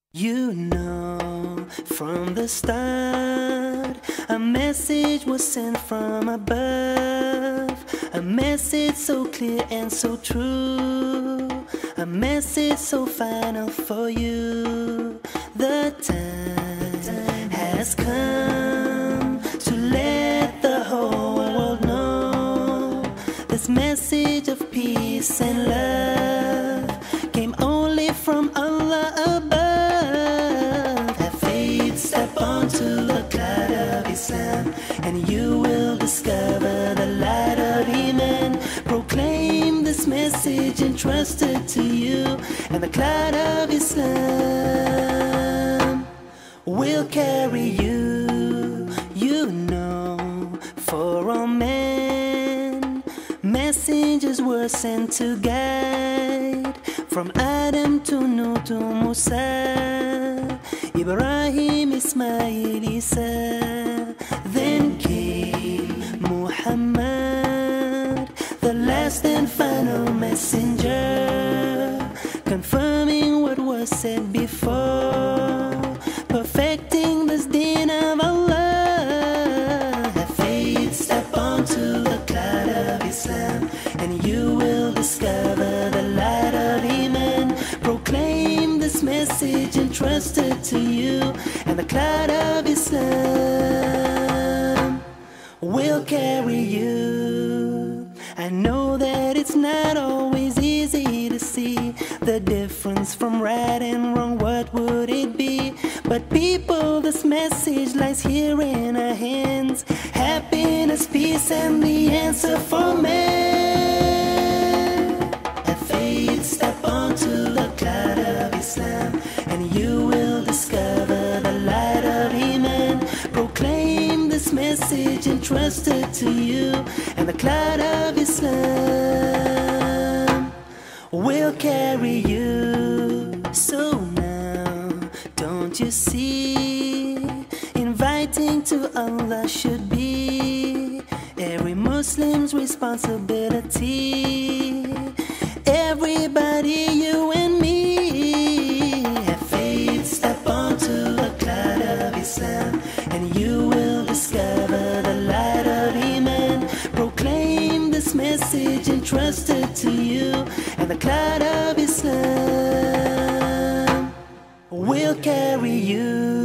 You know, from the start, a message was sent from above. A message so clear and so true. A message so final for you. The time has come to let the whole world know. This message of peace and love came only from Allah above. Step onto the cloud of Islam, and you will discover the light of Iman. Proclaim this message entrusted to you, and the cloud of Islam will carry you. You know, for all men, messengers were sent to guide, from Adam to Nuh to Musa, Ibrahim, Ismail, Isa. Then came Muhammad, the last and final messenger, confirming what was said before, perfecting this deen of Allah. Have faith, step onto the cloud of Islam, and you will discover the light of Iman. Proclaim this message entrusted to you, and the cloud of Islam will carry you. I know that it's not always easy to see the difference from right and wrong. What would it be? But people, this message lies here in our hands. Happiness, peace, and the answer for man. Have faith, step onto the cloud of Islam, and you will discover the light of Iman. Proclaim this message entrusted to you, and the cloud of Islam will carry you. So now, don't you see, inviting to Allah should be every Muslim's responsibility. Everybody, you and me, have faith, step onto the cloud of Islam, and you will discover the light of Iman. Proclaim this message entrusted to you, and the cloud of Islam will carry you.